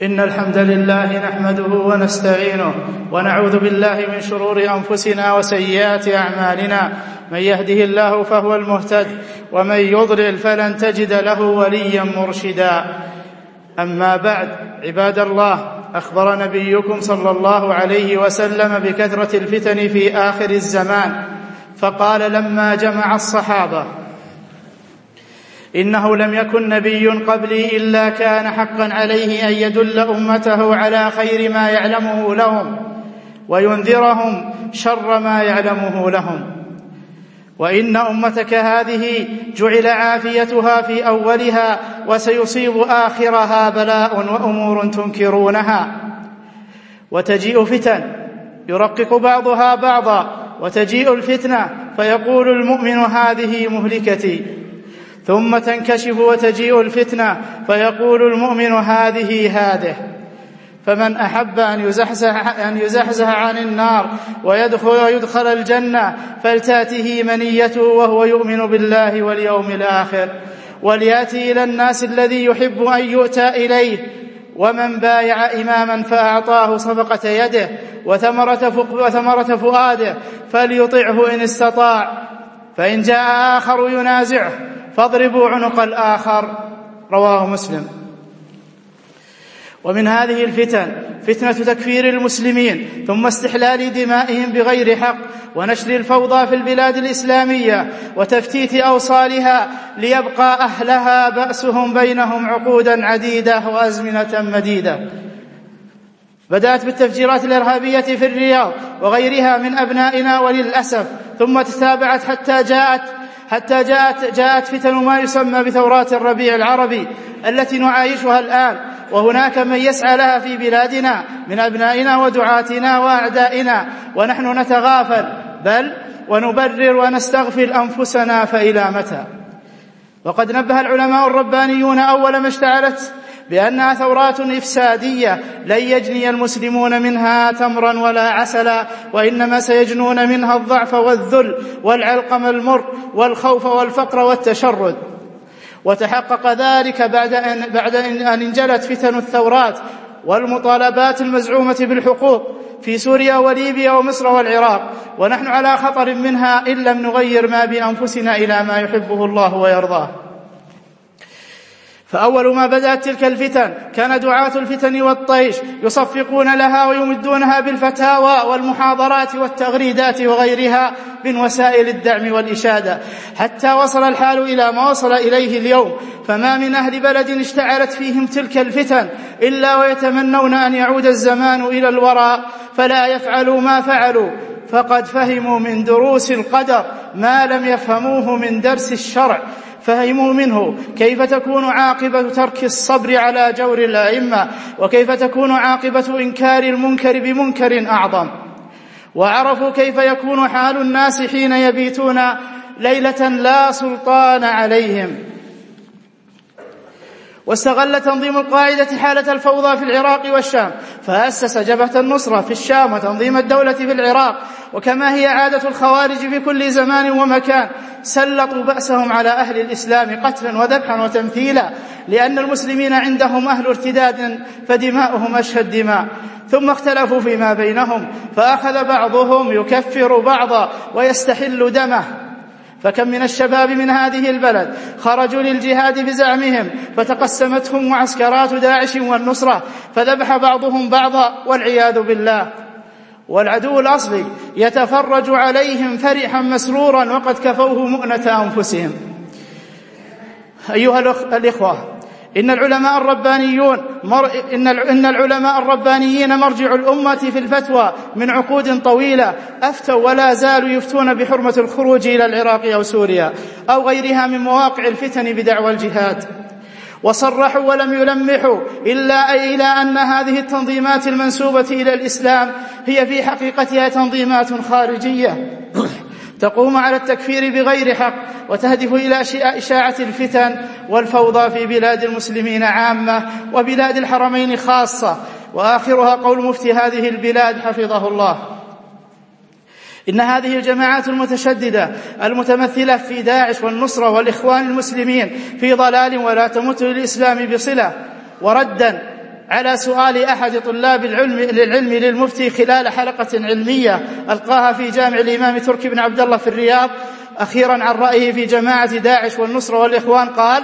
إن الحمد لله نحمده ونستعينه ونعوذ بالله من شرور أنفسنا وسيئات أعمالنا. من يهده الله فهو المهتد ومن يضلل فلن تجد له وليا مرشدا. أما بعد، عباد الله، أخبر نبيكم صلى الله عليه وسلم بكثرة الفتن في آخر الزمان، فقال لما جمع الصحابة: إنه لم يكن نبي قبلي إلا كان حقا عليه أن يدل أمته على خير ما يعلمه لهم وينذرهم شر ما يعلمه لهم، وإن أمتك هذه جعل عافيتها في أولها وسيصيب آخرها بلاء وأمور تنكرونها، وتجيء فتن يرقق بعضها بعضا، وتجيء الفتنة فيقول المؤمن هذه مهلكتي، ثم تنكشف وتجيء الفتنة فيقول المؤمن هذه. فمن أحب أن يزحزح عن النار ويدخل الجنة فلتأته منيته وهو يؤمن بالله واليوم الآخر، وليأتي إلى الناس الذي يحب أن يؤتى إليه. ومن بايع إماما فأعطاه صفقة يده وثمرة فؤاده فليطعه إن استطاع، فإن جاء آخر ينازعه فاضربوا عنق الآخر. رواه مسلم. ومن هذه الفتن فتنة تكفير المسلمين، ثم استحلال دمائهم بغير حق، ونشر الفوضى في البلاد الإسلامية وتفتيت أوصالها ليبقى أهلها بأسهم بينهم عقودا عديدة وأزمنة مديدة. بدأت بالتفجيرات الإرهابية في الرياض وغيرها من أبنائنا، وللأسف ثم تتابعت حتى جاءت فتن ما يسمى بثورات الربيع العربي التي نعايشها الآن، وهناك من يسعى لها في بلادنا من أبنائنا ودعاتنا وأعدائنا، ونحن نتغافل بل ونبرر ونستغفل أنفسنا، فإلى متى؟ وقد نبه العلماء الربانيون أول ما اشتعلت بأنها ثورات إفسادية لن يجني المسلمون منها تمرا ولا عسلا، وإنما سيجنون منها الضعف والذل والعلقم المر والخوف والفقر والتشرد. وتحقق ذلك بعد أن انجلت فتن الثورات والمطالبات المزعومة بالحقوق في سوريا وليبيا ومصر والعراق، ونحن على خطر منها إن لم نغير ما بأنفسنا إلى ما يحبه الله ويرضاه. فأول ما بدأت تلك الفتن كان دعاة الفتن والطيش يصفقون لها ويمدونها بالفتاوى والمحاضرات والتغريدات وغيرها من وسائل الدعم والإشادة، حتى وصل الحال إلى ما وصل إليه اليوم. فما من أهل بلد اشتعلت فيهم تلك الفتن إلا ويتمنون أن يعود الزمان إلى الوراء فلا يفعلوا ما فعلوا، فقد فهموا من دروس القدر ما لم يفهموه من درس الشرع. فهموا منه كيف تكون عاقبة ترك الصبر على جور الأئمة، وكيف تكون عاقبة إنكار المنكر بمنكر أعظم، وعرفوا كيف يكون حال الناس حين يبيتون ليلة لا سلطان عليهم. واستغل تنظيم القاعدة حالة الفوضى في العراق والشام، فأسس جبهة النصرة في الشام وتنظيم الدولة في العراق، وكما هي عادة الخوارج في كل زمان ومكان سلطوا بأسهم على أهل الإسلام قتلا وذبحا وتمثيلا، لأن المسلمين عندهم أهل ارتداد فدماؤهم أشهد دماء. ثم اختلفوا فيما بينهم، فأخذ بعضهم يكفر بعضا ويستحل دمه. فكم من الشباب من هذه البلد خرجوا للجهاد بزعمهم، فتقسمتهم معسكرات داعش والنصرة، فذبح بعضهم بعضا والعياذ بالله، والعدو الأصلي يتفرج عليهم فرحا مسرورا وقد كفوه مؤنة أنفسهم. أيها الإخوة، إن العلماء الربانيين مرجع الأمة في الفتوى من عقود طويلة، أفتوا ولا زالوا يفتون بحرمة الخروج إلى العراق أو سوريا أو غيرها من مواقع الفتن بدعوى الجهاد، وصرحوا ولم يلمحوا إلا إلى أن هذه التنظيمات المنسوبة إلى الإسلام هي في حقيقتها تنظيمات خارجية تقوم على التكفير بغير حق، وتهدف إلى إشاعة الفتن والفوضى في بلاد المسلمين عامة وبلاد الحرمين خاصة. وآخرها قول مفتي هذه البلاد حفظه الله: إن هذه الجماعات المتشددة المتمثلة في داعش والنصرة والإخوان المسلمين في ضلال ولا تمت للإسلام بصلة. وردا على سؤال أحد طلاب العلم للمفتي خلال حلقة علمية ألقاها في جامع الإمام تركي بن عبد الله في الرياض أخيرا عن رأيه في جماعة داعش والنصرة والإخوان، قال: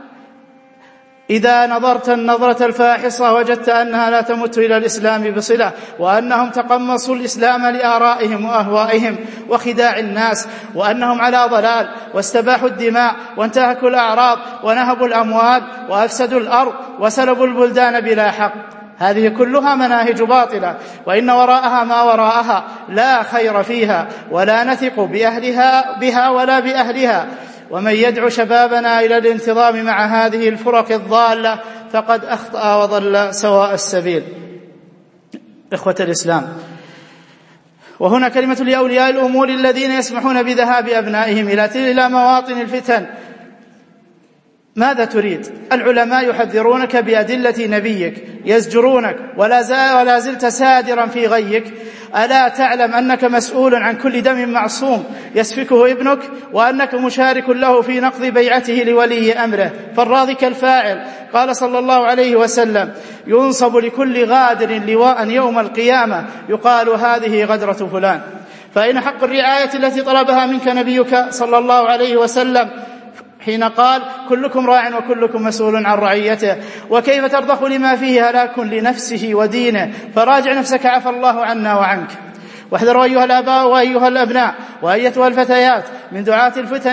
إذا نظرت النظرة الفاحصة وجدت أنها لا تمت إلى الإسلام بصلة، وأنهم تقمصوا الإسلام لآرائهم وأهوائهم وخداع الناس، وأنهم على ضلال، واستباحوا الدماء وانتهكوا الأعراض ونهبوا الأموال وأفسدوا الأرض وسلبوا البلدان بلا حق. هذه كلها مناهج باطلة، وإن وراءها ما وراءها لا خير فيها، ولا نثق بها ولا بأهلها. ومن يدعو شبابنا إلى الانتظام مع هذه الفرق الضالة فقد أخطأ وضل سواء السبيل. إخوة الإسلام، وهنا كلمة لأولياء الأمور الذين يسمحون بذهاب أبنائهم إلى مواطن الفتن. ماذا تريد؟ العلماء يحذرونك بأدلة نبيك، يزجرونك ولا زلت سادرا في غيك. ألا تعلم أنك مسؤول عن كل دم معصوم يسفكه ابنك، وأنك مشارك له في نقض بيعته لولي أمره، فالراضي كالفاعل. قال صلى الله عليه وسلم: ينصب لكل غادر لواء يوم القيامة يقال هذه غدرة فلان. فإن حق الرعاية التي طلبها منك نبيك صلى الله عليه وسلم حين قال: كلكم راع وكلكم مسؤول عن رعيته؟ وكيف ترضخ لما فيه هلاك لنفسه ودينه؟ فراجع نفسك، عفى الله عنا وعنك. واحذروا أيها الآباء وأيها الأبناء وأيتها الفتيات من دعاة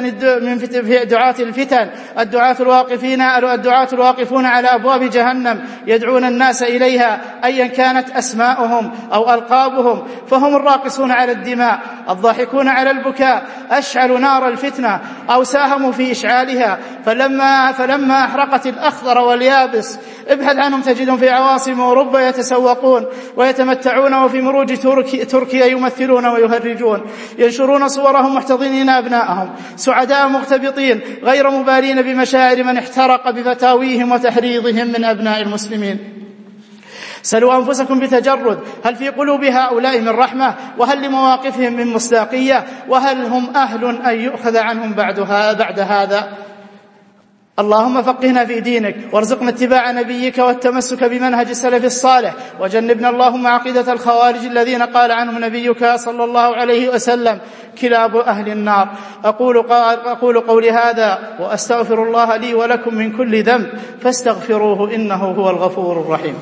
الفتن الدعاة الواقفون على أبواب جهنم يدعون الناس إليها أيا كانت أسماؤهم أو ألقابهم، فهم الراقصون على الدماء، الضاحكون على البكاء، أشعلوا نار الفتنة أو ساهموا في إشعالها. فلما أحرقت الأخضر واليابس ابحث عنهم تجدهم في عواصم أوروبا يتسوقون ويتمتعون، وفي مروج تركيا يمثلون ويهرجون، ينشرون صورهم محتضنين أبناءهم سعداء مغتبطين غير مبالين بمشاعر من احترق بفتاويهم وتحريضهم من أبناء المسلمين. سلوا أنفسكم بتجرد، هل في قلوب هؤلاء من رحمة؟ وهل لمواقفهم من مصداقية؟ وهل هم أهل أن يؤخذ عنهم بعد هذا؟ اللهم فقهنا في دينك، وارزقنا اتباع نبيك والتمسك بمنهج السلف الصالح، وجنبنا اللهم عقيدة الخوارج الذين قال عنهم نبيك صلى الله عليه وسلم: كلاب أهل النار. أقول قولي هذا وأستغفر الله لي ولكم من كل ذنب فاستغفروه إنه هو الغفور الرحيم.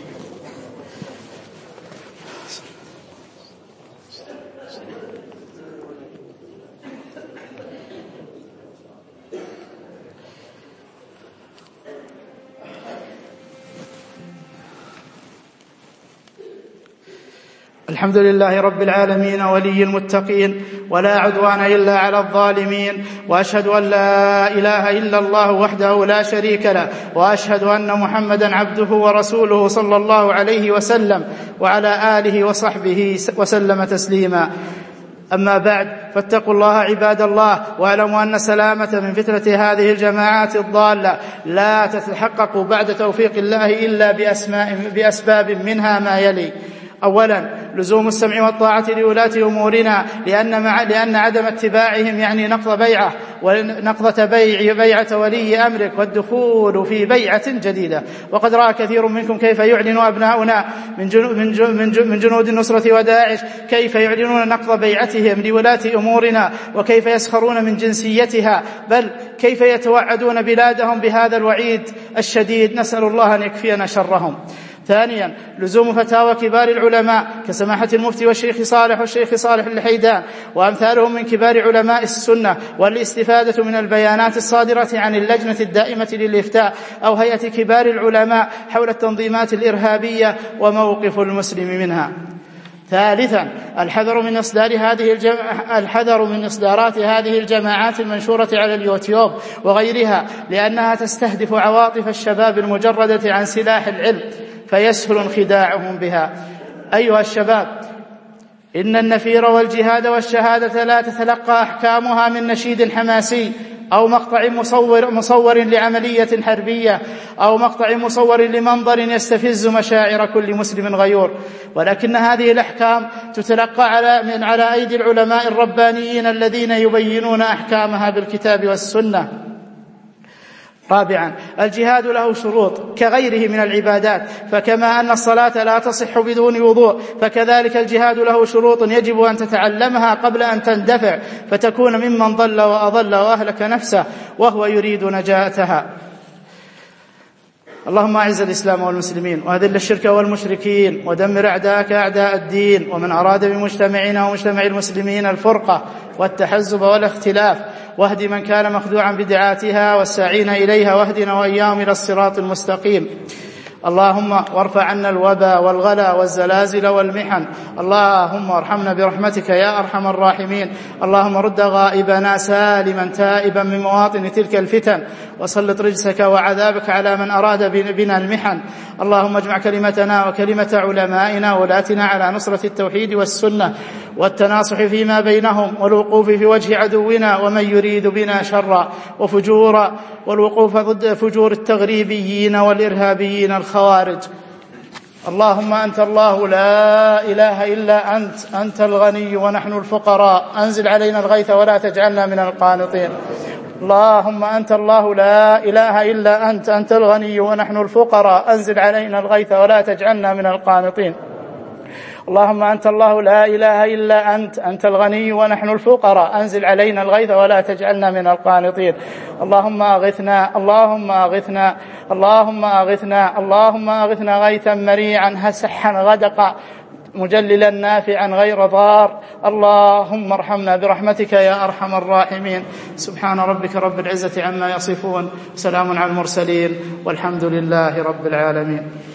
الحمد لله رب العالمين ولي المتقين، ولا عدوان إلا على الظالمين، وأشهد أن لا إله إلا الله وحده لا شريك له، وأشهد أن محمدا عبده ورسوله صلى الله عليه وسلم وعلى آله وصحبه وسلم تسليما. أما بعد، فاتقوا الله عباد الله، واعلموا أن السلامة من فتنة هذه الجماعات الضالة لا تتحقق بعد توفيق الله إلا بأسباب منها ما يلي: أولا، لزوم السمع والطاعة لولاة أمورنا، لأن عدم اتباعهم يعني نقضة بيعة ولي أمرك والدخول في بيعة جديدة. وقد رأى كثير منكم كيف يعلن أبناؤنا من جنود النصرة وداعش كيف يعلنون نقض بيعتهم لولاة أمورنا، وكيف يسخرون من جنسيتها، بل كيف يتوعدون بلادهم بهذا الوعيد الشديد. نسأل الله أن يكفينا شرهم. ثانيا، لزوم فتاوى كبار العلماء كسماحة المفتي والشيخ صالح الحيدان وأمثالهم من كبار علماء السنة، والاستفادة من البيانات الصادرة عن اللجنة الدائمة للإفتاء أو هيئة كبار العلماء حول التنظيمات الإرهابية وموقف المسلم منها. ثالثا، الحذر من إصدارات هذه الجماعات المنشورة على اليوتيوب وغيرها، لأنها تستهدف عواطف الشباب المجردة عن سلاح العلم فيسهل انخداعهم بها. أيها الشباب، إن النفير والجهاد والشهادة لا تتلقى أحكامها من نشيد حماسي أو مقطع مصور لعملية حربية أو مقطع مصور لمنظر يستفز مشاعر كل مسلم غيور، ولكن هذه الأحكام تتلقى على أيدي العلماء الربانيين الذين يبينون أحكامها بالكتاب والسنة. رابعا، الجهاد له شروط كغيره من العبادات، فكما أن الصلاة لا تصح بدون وضوء فكذلك الجهاد له شروط يجب أن تتعلمها قبل أن تندفع فتكون ممن ضل وأضل وأهلك نفسه وهو يريد نجاتها. اللهم أعز الإسلام والمسلمين وأذل الشرك والمشركين ودمر أعداءك أعداء الدين، ومن أراد بمجتمعنا ومجتمع المسلمين الفرقة والتحزب والاختلاف، واهد من كان مخدوعا بدعاتها والساعين إليها، واهدنا وإياهم إلى الصراط المستقيم. اللهم وارفع عنا الوبا والغلا والزلازل والمحن. اللهم ارحمنا برحمتك يا أرحم الراحمين. اللهم رد غائبنا سالما تائبا من مواطن تلك الفتن، وسلط رجسك وعذابك على من أراد بنا المحن. اللهم اجمع كلمتنا وكلمة علمائنا وولاتنا على نصرة التوحيد والسنة والتناصح فيما بينهم، والوقوف في وجه عدونا ومن يريد بنا شرا وفجورا، والوقوف ضد فجور التغريبيين والإرهابيين الخوارج. اللهم أنت الله لا إله إلا أنت الغني ونحن الفقراء، أنزل علينا الغيث ولا تجعلنا من القانطين. اللهم أنت الله لا إله إلا أنت الغني ونحن الفقراء، أنزل علينا الغيث ولا تجعلنا من القانطين. اللهم أنت الله لا إله إلا أنت الغني ونحن الفقراء، أنزل علينا الغيث ولا تجعلنا من القانطين. اللهم أغثنا اللهم أغثنا اللهم أغثنا اللهم أغثنا غيثا مريعا هسحا غدقا مجللا نافعا غير ضار. اللهم ارحمنا برحمتك يا أرحم الراحمين. سبحان ربك رب العزة عما يصفون، سلام على المرسلين، والحمد لله رب العالمين.